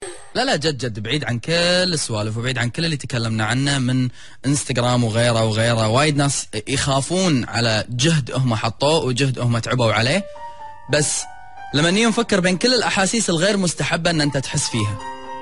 لا لا، جد جد بعيد عن كل السوالف وبعيد عن كل اللي تكلمنا عنه من انستغرام وغيره وغيره. وايد ناس يخافون على جهد هم حطوه وجهد هم تعبوا عليه، بس لما نيجي نفكر بين كل الأحاسيس الغير مستحبة أن أنت تحس فيها.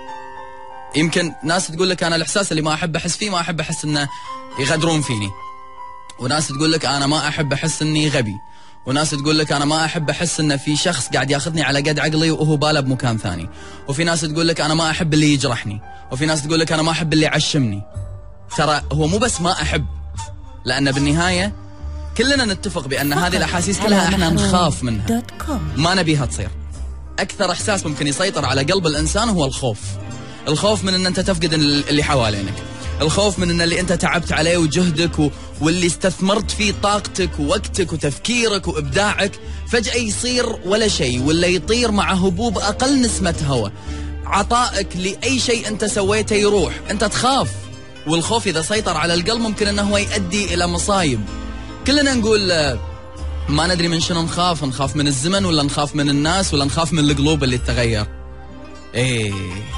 يمكن ناس تقول لك أنا الإحساس اللي ما أحب أحس فيه ما أحب أحس أنه يغدرون فيني، وناس تقول لك أنا ما أحب أحس أني غبي، وناس تقول لك أنا ما أحب أحس أن في شخص قاعد ياخذني على قد عقلي وهو باله بمكان ثاني، وفي ناس تقول لك أنا ما أحب اللي يجرحني، وفي ناس تقول لك أنا ما أحب اللي يعشمني. ترى هو مو بس ما أحب، لأن بالنهاية كلنا نتفق بأن هذه الأحاسيس كلها احنا نخاف منها، ما نبيها تصير. أكثر إحساس ممكن يسيطر على قلب الإنسان هو الخوف. الخوف من أن أنت تفقد اللي حوالينك، الخوف من أن اللي أنت تعبت عليه وجهدك واللي استثمرت فيه طاقتك ووقتك وتفكيرك وإبداعك فجأة يصير ولا شيء، ولا يطير مع هبوب أقل نسمة هواء. عطائك لأي شيء أنت سويته يروح، أنت تخاف، والخوف إذا سيطر على القلب ممكن أنه هو يؤدي إلى مصايب. كلنا نقول ما ندري من شنو نخاف من الزمن ولا نخاف من الناس ولا نخاف من القلوب اللي تتغير. ايه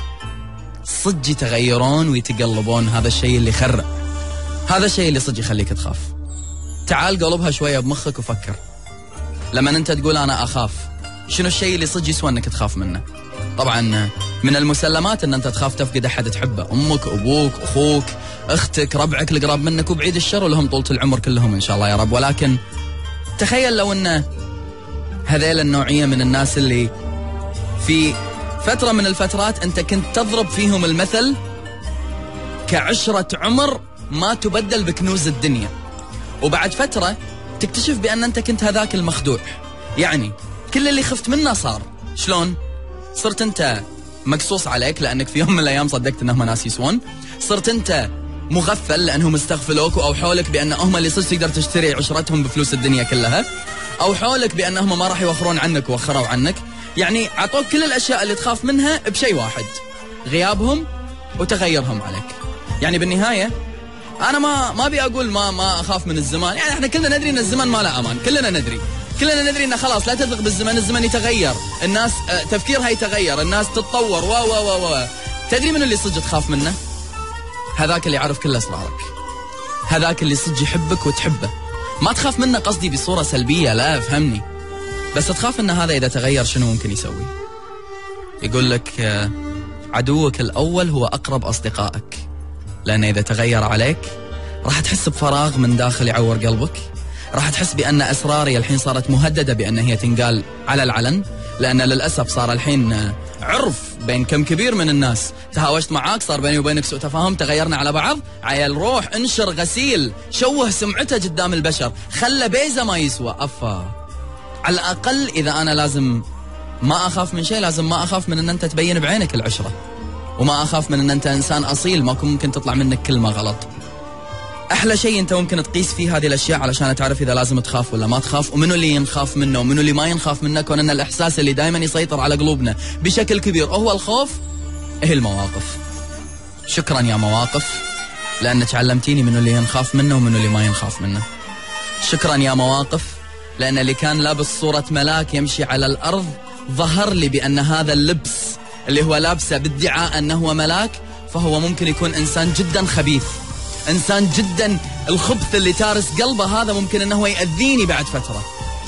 صدق يتغيرون ويتقلبون، هذا الشيء اللي يخرع، هذا الشيء اللي صدق يخليك تخاف. تعال قلبها شوية بمخك وفكر، لما انت تقول انا اخاف، شنو الشيء اللي صدق يسوى انك تخاف منه؟ طبعا من المسلمات ان انت تخاف تفقد احد تحبه، امك، ابوك، اخوك، اختك، ربعك القراب منك، وبعيد الشر ولهم طولة العمر كلهم ان شاء الله يا رب. ولكن تخيل لو ان هذيل النوعية من الناس اللي في فترة من الفترات انت كنت تضرب فيهم المثل كعشرة عمر ما تبدل بكنوز الدنيا، وبعد فترة تكتشف بأن أنت كنت هذاك المخدوع. يعني كل اللي خفت منه صار. شلون؟ صرت أنت مقصوص عليك لأنك في يوم من الأيام صدقت أنهم ناس يسوون، صرت أنت مغفل لأنهم استغفلوك وأوحوا لك بأن هم اللي صرت تقدر تشتري عشرتهم بفلوس الدنيا كلها، أوحوا لك بأنهم ما راح يوخرون عنك ووخروا عنك. يعني عطوك كل الأشياء اللي تخاف منها بشيء واحد، غيابهم وتغيرهم عليك. يعني بالنهاية أنا ما أبي أقول ما أخاف من الزمان، يعني إحنا كلنا ندري إن الزمان ما له أمان، كلنا ندري إنه خلاص لا تثق بالزمن، الزمن يتغير، الناس تفكيرها يتغير، الناس تتطور و تدري من اللي صدق تخاف منه؟ هذاك اللي يعرف كل أسرارك، هذاك اللي صدق يحبك وتحبه. ما تخاف منه قصدي بصورة سلبية، لا فهمني، بس تخاف إن هذا إذا تغير شنو ممكن يسوي. يقول لك عدوك الأول هو أقرب أصدقائك، لأن إذا تغير عليك راح تحس بفراغ من داخل يعور قلبك، راح تحس بأن أسراري الحين صارت مهددة بأن هي تنقال على العلن، لأن للأسف صار الحين عرف بين كم كبير من الناس. تهاوشت معاك، صار بيني وبينك سوء تفاهم، تغيرنا على بعض، عيل روح انشر غسيل، شوه سمعته قدام البشر، خلى بيزة ما يسوى. أفا على الأقل إذا أنا لازم ما أخاف من شيء، لازم ما أخاف من أن أنت تبين بعينك العشرة، وما أخاف من أن أنت إنسان أصيل ما ممكن تطلع منك كلمة غلط. أحلى شيء أنت ممكن تقيس فيه هذه الأشياء علشان تعرف إذا لازم تخاف ولا ما تخاف، ومنو اللي ينخاف منه ومنو اللي ما ينخاف منه. كون أن الإحساس اللي دائما يسيطر على قلوبنا بشكل كبير هو الخوف. إيه المواقف. شكرا يا مواقف، لأنك علمتيني منو اللي ينخاف منه ومنو اللي ما ينخاف منه. شكرا يا مواقف، لأن اللي كان لابس صورة ملاك يمشي على الأرض ظهر لي بأن هذا اللبس اللي هو لابسه بادعاء أنه هو ملاك فهو ممكن يكون إنسان جدا خبيث، إنسان جدا الخبث اللي تارس قلبه هذا ممكن أنه يأذيني بعد فترة.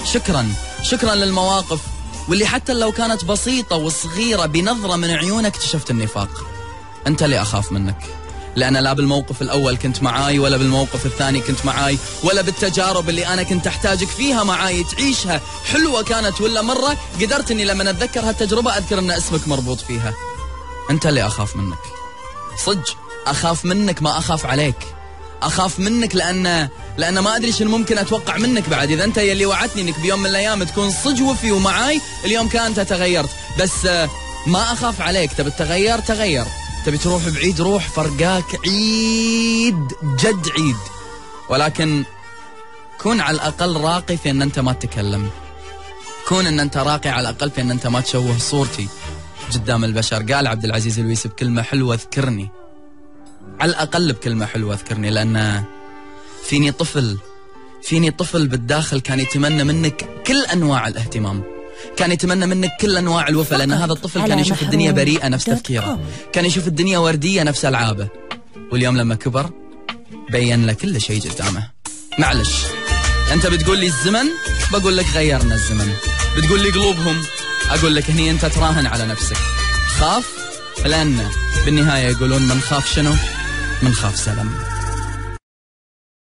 شكرا للمواقف، واللي حتى لو كانت بسيطة وصغيرة بنظرة من عيونك اكتشفت النفاق. أنت اللي أخاف منك، لأن لا بالموقف الأول كنت معاي، ولا بالموقف الثاني كنت معاي، ولا بالتجارب اللي أنا كنت أحتاجك فيها معاي تعيشها حلوة كانت ولا مرة قدرت أني لما أتذكر هالتجربة أذكر أن اسمك مربوط فيها. أنت اللي أخاف منك صدق، أخاف منك ما أخاف عليك، أخاف منك لأن ما أدري شنو ممكن أتوقع منك بعد. إذا أنت يلي وعدتني أنك بيوم من الأيام تكون صدق وفي ومعاي، اليوم كانت تغيرت، بس ما أخاف عليك. تبي تغير، تبي تروح بعيد روح، فرقاك عيد جد عيد، ولكن كون على الأقل راقي في أن أنت ما تتكلم، كون أن أنت راقي على الأقل في أن أنت ما تشوه صورتي قدام البشر. قال عبد العزيز الويسي بكلمة حلوة اذكرني، على الأقل بكلمة حلوة اذكرني، لأن فيني طفل بالداخل كان يتمنى منك كل أنواع الاهتمام، كان يتمنى منك كل أنواع الوفاء، لأن هذا الطفل كان يشوف الدنيا بريئة نفس تفكيره، كان يشوف الدنيا وردية نفس ألعابه. واليوم لما كبر بين له كل شيء قدامه. معلش، أنت بتقول لي الزمن، بقول لك غيرنا الزمن. بتقول لي قلوبهم، أقول لك هني أنت تراهن على نفسك. خاف، لأن بالنهاية يقولون من خاف شنو؟ من خاف سلم.